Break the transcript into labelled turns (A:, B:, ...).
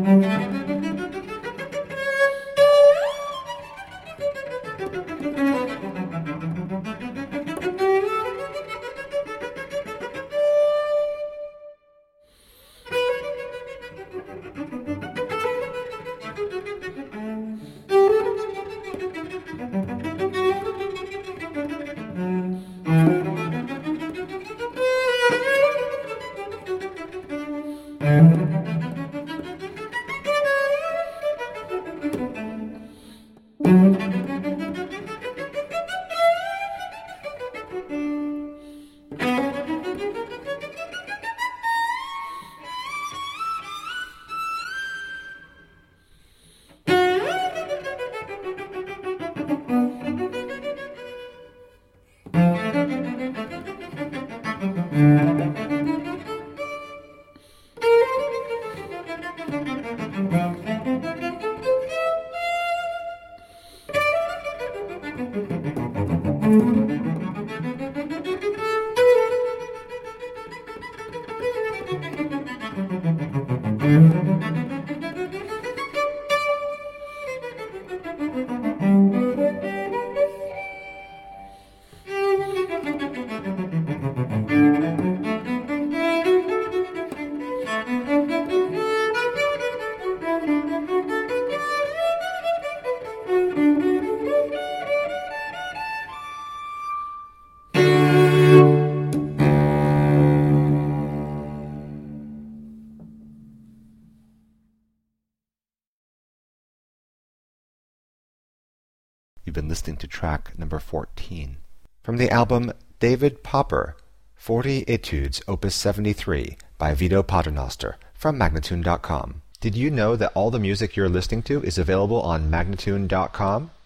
A: You've been listening to track number 14 from the album David Popper, 40 Etudes, Opus 73 by Vito Paternoster from Magnatune.com. Did you know that all the music you're listening to is available on Magnatune.com?